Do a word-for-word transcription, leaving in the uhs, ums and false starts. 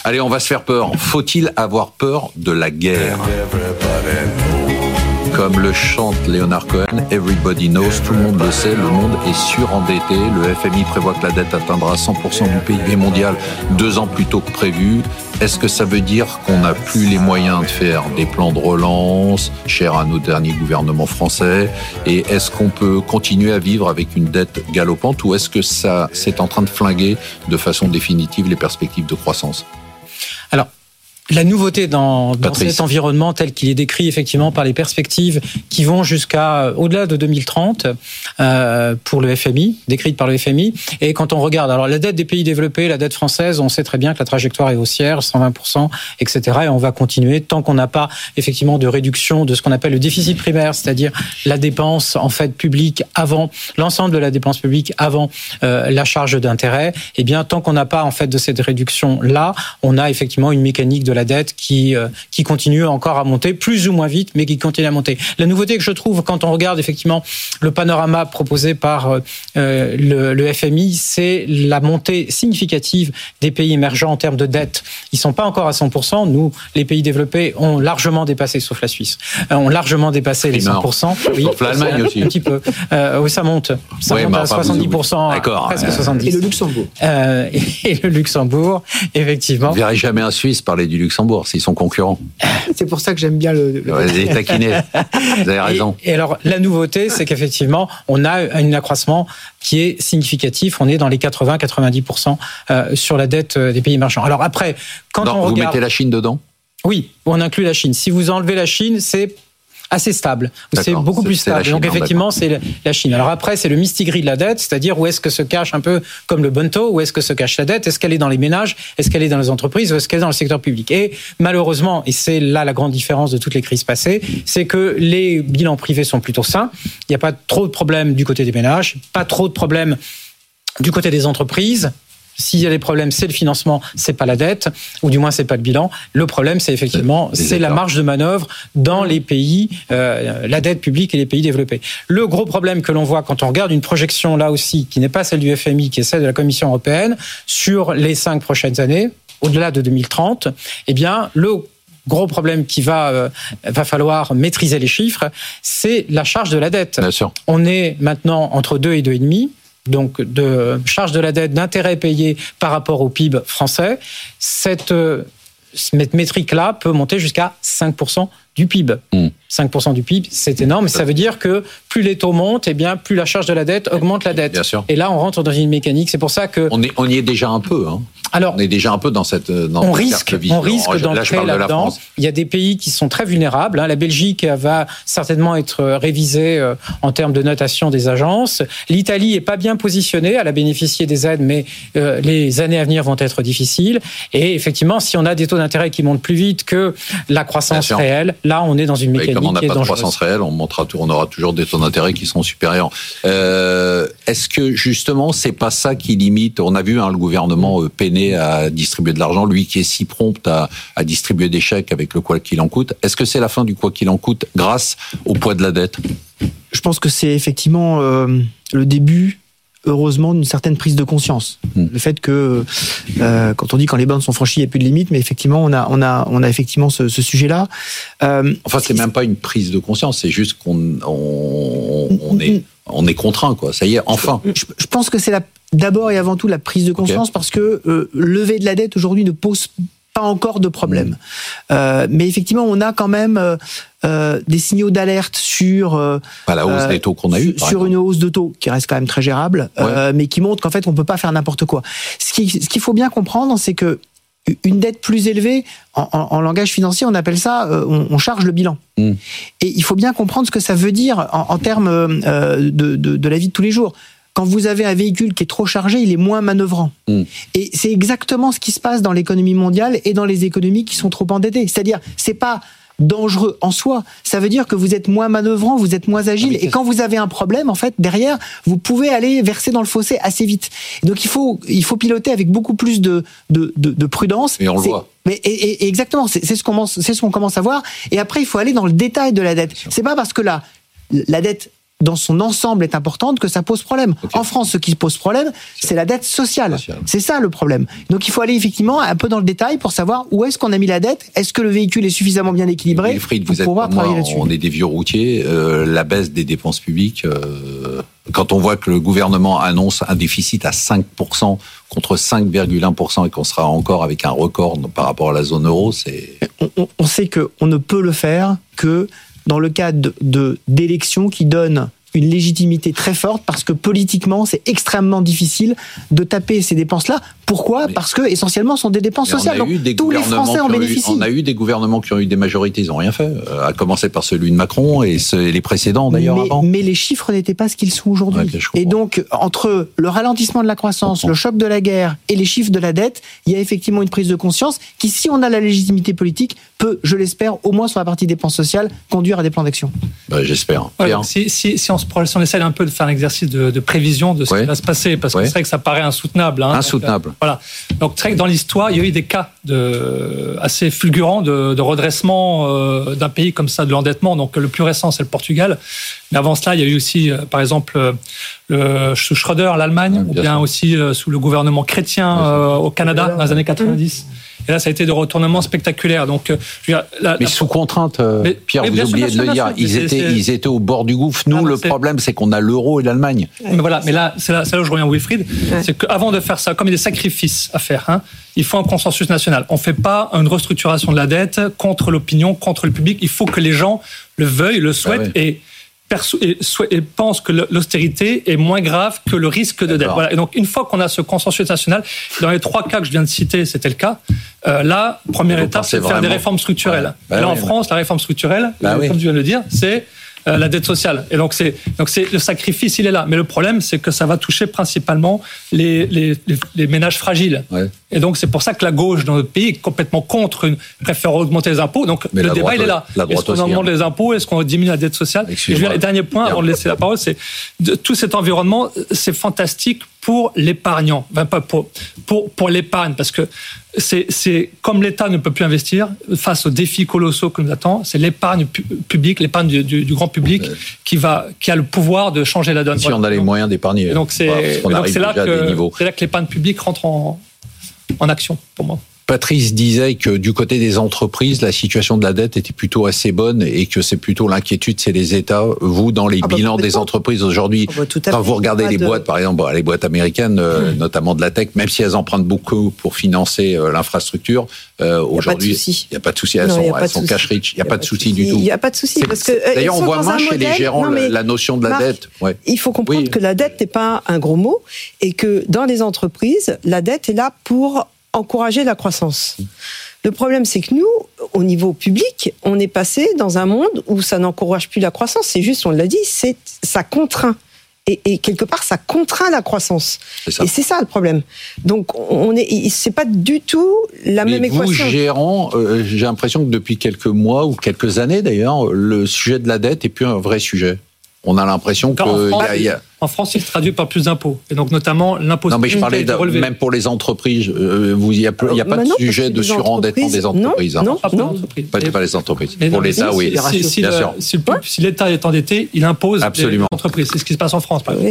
Allez, on va se faire peur. Faut-il avoir peur de la guerre ? Comme le chante Leonard Cohen, Everybody knows, tout le monde le sait, le monde est surendetté. Le F M I prévoit que la dette atteindra cent pour cent du P I B mondial deux ans plus tôt que prévu. Est-ce que ça veut dire qu'on n'a plus les moyens de faire des plans de relance, chers à nos derniers gouvernements français ? Et est-ce qu'on peut continuer à vivre avec une dette galopante, ou est-ce que ça, c'est en train de flinguer de façon définitive les perspectives de croissance ? Alors, la nouveauté dans, dans cet environnement tel qu'il est décrit effectivement par les perspectives qui vont jusqu'à au-delà de deux mille trente euh, pour le F M I, décrite par le F M I. Et quand on regarde, alors la dette des pays développés, la dette française, on sait très bien que la trajectoire est haussière, cent vingt pour cent, et cetera. Et on va continuer tant qu'on n'a pas effectivement de réduction de ce qu'on appelle le déficit primaire, c'est-à-dire la dépense en fait publique avant l'ensemble de la dépense publique avant euh, la charge d'intérêt. Et bien tant qu'on n'a pas en fait de cette réduction là, on a effectivement une mécanique de la dette qui euh, qui continue encore à monter, plus ou moins vite, mais qui continue à monter. La nouveauté que je trouve quand on regarde effectivement le panorama proposé par euh, le, le F M I, c'est la montée significative des pays émergents en termes de dette. Ils sont pas encore à cent pour cent. Nous, les pays développés, ont largement dépassé, sauf la Suisse, euh, ont largement dépassé les cent pour cent. Oui, sauf l'Allemagne aussi. Un petit peu. Euh, oui, ça monte. Ça oui, monte à soixante-dix pour cent, d'accord, presque euh, soixante-dix. Et le Luxembourg. Euh, et, et le Luxembourg, effectivement. Vous ne verrez jamais un Suisse parler du Luxembourg s'ils sont concurrents. C'est pour ça que j'aime bien le... le... Ouais, les taquiner. Vous avez raison. Et, et alors, la nouveauté, c'est qu'effectivement, on a un accroissement qui est significatif. On est dans les quatre-vingts à quatre-vingt-dix pour cent euh, sur la dette des pays émergents. Alors après, quand non, on vous regarde... mettez la Chine dedans ? Oui, on inclut la Chine. Si vous enlevez la Chine, c'est assez stable. C'est beaucoup plus stable. Chine, donc effectivement, c'est la Chine. Alors après, c'est le mistigris de la dette, c'est-à-dire où est-ce que se cache un peu comme le bento, où est-ce que se cache la dette ? Est-ce qu'elle est dans les ménages ? Est-ce qu'elle est dans les entreprises ? Ou est-ce qu'elle est dans le secteur public ? Et malheureusement, et c'est là la grande différence de toutes les crises passées, c'est que les bilans privés sont plutôt sains. Il n'y a pas trop de problèmes du côté des ménages, pas trop de problèmes du côté des entreprises. S'il y a des problèmes, c'est le financement, c'est pas la dette, ou du moins c'est pas le bilan. Le problème, c'est effectivement, c'est, c'est la marge de manœuvre dans les pays, euh, la dette publique et les pays développés. Le gros problème que l'on voit quand on regarde une projection là aussi, qui n'est pas celle du F M I, qui est celle de la Commission européenne, sur les cinq prochaines années, au-delà de deux mille trente, eh bien, le gros problème qui va euh, va falloir maîtriser les chiffres, c'est la charge de la dette. Bien sûr. On est maintenant entre deux et deux virgule cinq. Donc de charge de la dette, d'intérêts payés par rapport au P I B français, cette, cette métrique-là peut monter jusqu'à cinq pour cent du P I B. Mmh. cinq pour cent du P I B, c'est énorme. Ça veut dire que plus les taux montent, eh bien, plus la charge de la dette augmente la dette. Bien sûr. Et là, on rentre dans une mécanique. C'est pour ça que... On, est, on y est déjà un peu. Hein. Alors, on est déjà un peu dans cette dans on risque, on risque là, d'entrer là, là-dedans. Il y a des pays qui sont très vulnérables. La Belgique va certainement être révisée en termes de notation des agences. L'Italie est pas bien positionnée. Elle a bénéficié des aides, mais euh, les années à venir vont être difficiles. Et effectivement, si on a des taux d'intérêt qui montent plus vite que la croissance réelle, là, on est dans une mécanique qui est dangereuse. Comme on n'a pas de croissance réelle, on, montera, on aura toujours des taux d'intérêt qui seront supérieurs. Euh, est-ce que justement, c'est pas ça qui limite ? On a vu hein, le gouvernement euh, peiner à distribuer de l'argent, lui qui est si prompt à, à distribuer des chèques avec le quoi qu'il en coûte. Est-ce que c'est la fin du quoi qu'il en coûte grâce au poids de la dette ? Je pense que c'est effectivement euh, le début, heureusement, d'une certaine prise de conscience. Mmh. Le fait que, euh, quand on dit quand les bornes sont franchies, il n'y a plus de limite, mais effectivement, on a, on a, on a effectivement ce, ce sujet-là. Euh, enfin, c'est même pas une prise de conscience, c'est juste qu'on on, on est, on est contraint, quoi. Ça y est, enfin. Je, je pense que c'est la, d'abord et avant tout la prise de conscience, okay. Parce que euh, lever de la dette aujourd'hui ne pose pas encore de problème. Mmh. Euh, mais effectivement, on a quand même euh, euh, des signaux d'alerte sur euh, bah, la hausse euh, des taux qu'on a eu, sur exemple. Une hausse de taux qui reste quand même très gérable, ouais. euh, mais qui montre qu'en fait, on peut pas faire n'importe quoi. Ce qui, ce qu'il faut bien comprendre, c'est que une dette plus élevée, en, en, en langage financier, on appelle ça, euh, on, on charge le bilan. Mmh. Et il faut bien comprendre ce que ça veut dire en, en termes euh, de, de, de la vie de tous les jours. Quand vous avez un véhicule qui est trop chargé, il est moins manœuvrant. Mmh. Et c'est exactement ce qui se passe dans l'économie mondiale et dans les économies qui sont trop endettées. C'est-à-dire, c'est pas dangereux en soi. Ça veut dire que vous êtes moins manœuvrant, vous êtes moins agile. Et quand vous avez un problème, en fait, derrière, vous pouvez aller verser dans le fossé assez vite. Donc il faut, il faut piloter avec beaucoup plus de, de, de, de prudence. Et on c'est, le voit. Mais et, et exactement, c'est, c'est ce qu'on, c'est ce qu'on commence à voir. Et après, il faut aller dans le détail de la dette. C'est pas parce que la, la dette dans son ensemble est importante que ça pose problème. Okay. En France, ce qui pose problème, c'est la dette sociale. sociale. C'est ça le problème. Donc il faut aller effectivement un peu dans le détail pour savoir où est-ce qu'on a mis la dette. Est-ce que le véhicule est suffisamment bien équilibré Wilfried, pour vous pouvoir êtes travailler moi, là-dessus. On est des vieux routiers. Euh, la baisse des dépenses publiques, euh, quand on voit que le gouvernement annonce un déficit à cinq pour cent contre cinq virgule un pour cent et qu'on sera encore avec un record par rapport à la zone euro, c'est... On, on, on sait qu'on ne peut le faire que dans le cadre de, de, d'élections qui donnent une légitimité très forte, parce que politiquement, c'est extrêmement difficile de taper ces dépenses-là. Pourquoi ? Mais Parce que, essentiellement, ce sont des dépenses sociales. Donc, tous les Français en bénéficient. Eu, on a eu des gouvernements qui ont eu des majorités, ils n'ont rien fait. À commencer par celui de Macron et, ce, et les précédents, d'ailleurs, mais, avant. Mais les chiffres n'étaient pas ce qu'ils sont aujourd'hui. Ouais, et donc, entre le ralentissement de la croissance, le choc de la guerre et les chiffres de la dette, il y a effectivement une prise de conscience qui, si on a la légitimité politique, peut, je l'espère, au moins sur la partie dépenses sociales, conduire à des plans d'action. Bah, j'espère. Ouais, si, si, si, on se, si on essaie un peu de faire un exercice de, de prévision de ce ouais. qui va se passer, parce que ouais. c'est vrai que ça paraît insoutenable. Hein, insoutenable. Donc, voilà. Donc, très dans l'histoire, il y a eu des cas de, assez fulgurants de, de redressement euh, d'un pays comme ça, de l'endettement. Donc, le plus récent, c'est le Portugal. Mais avant cela, il y a eu aussi, euh, par exemple, euh, le, sous Schröder, l'Allemagne, ouais, ou bien sûr. aussi euh, sous le gouvernement chrétien euh, au Canada, dans les années quatre-vingt-dix. Et là, ça a été des retournements spectaculaires. Donc, euh, je veux dire, la, mais la... sous contrainte, euh, mais, Pierre, mais vous oubliez sûr, de le dire. Ils c'est, étaient, c'est... ils étaient au bord du gouffre. Nous, ah, le c'est... problème, c'est qu'on a l'euro et l'Allemagne. Ouais. Mais voilà. Mais là, c'est là, c'est là où je reviens à Wilfried. Ouais. C'est qu'avant de faire ça, comme il y a des sacrifices à faire, hein, il faut un consensus national. On ne fait pas une restructuration de la dette contre l'opinion, contre le public. Il faut que les gens le veuillent, le souhaitent ah, ouais. et Perso- et, et pense que l'austérité est moins grave que le risque de dette. Voilà. Et donc, une fois qu'on a ce consensus national, dans les trois cas que je viens de citer, c'était le cas. Euh, là, première étape, c'est de faire vraiment... des réformes structurelles. Ouais. Bah, et là, oui, en oui. France, la réforme structurelle, bah, oui. comme tu viens de le dire, c'est euh, la dette sociale. Et donc, c'est, donc c'est, le sacrifice, il est là. Mais le problème, c'est que ça va toucher principalement les, les, les, les ménages fragiles. Ouais. Et donc, c'est pour ça que la gauche, dans notre pays, est complètement contre, une, préfère augmenter les impôts. Donc, mais le débat, droite, il est là. Est-ce qu'on augmente hein. les impôts ? Est-ce qu'on diminue la dette sociale ? Et je viens, le dernier point, avant de laisser la parole, c'est de, tout cet environnement, c'est fantastique pour l'épargnant. Enfin, pas pour, pour, pour l'épargne, parce que c'est, c'est comme l'État ne peut plus investir face aux défis colossaux que nous attendent, c'est l'épargne pu, publique, l'épargne du, du, du grand public ouais. qui, va, qui a le pouvoir de changer la donne. Si voilà. on a les moyens d'épargner. Et donc, c'est, voilà, donc c'est, là que, c'est là que l'épargne publique rentre en... en action, pour moi. Patrice disait que du côté des entreprises, la situation de la dette était plutôt assez bonne et que c'est plutôt l'inquiétude, c'est les États. Vous, dans les ah bah, bilans des entreprises aujourd'hui, ah bah, quand vous regardez les de... boîtes, par exemple, les boîtes américaines, euh, mmh. notamment de la tech, même si elles empruntent beaucoup pour financer euh, l'infrastructure, euh, aujourd'hui, il n'y a pas de souci. Elles non, sont, elles sont cash rich. Il n'y a, a pas de souci du tout. Il n'y a pas de souci. Parce que, euh, d'ailleurs, on voit moins chez modèle, les gérants non, la notion de la Marc, dette. Ouais. Il faut comprendre oui. que la dette n'est pas un gros mot et que dans les entreprises, la dette est là pour encourager la croissance. Le problème, c'est que nous, au niveau public, on est passé dans un monde où ça n'encourage plus la croissance. C'est juste, on l'a dit, c'est, ça contraint. Et, et quelque part, ça contraint la croissance. C'est et c'est ça le problème. Donc, on est, c'est pas du tout la Mais même vous, équation. Gérant, euh, j'ai l'impression que depuis quelques mois ou quelques années d'ailleurs, le sujet de la dette est plus un vrai sujet. On a l'impression que en France, y a, y a... en France, il se traduit par plus d'impôts, et donc notamment l'impôt. Non, mais je parlais de, même pour les entreprises. Euh, vous, il n'y a, a pas de sujet de surendettement des entreprises. Non, non, hein. non. Pas, pas les entreprises. Mais pour non, l'État, si, oui. Si, si, bien le, sûr. Si, le, si l'État est endetté, il impose Absolument. les entreprises. C'est ce qui se passe en France, par exemple.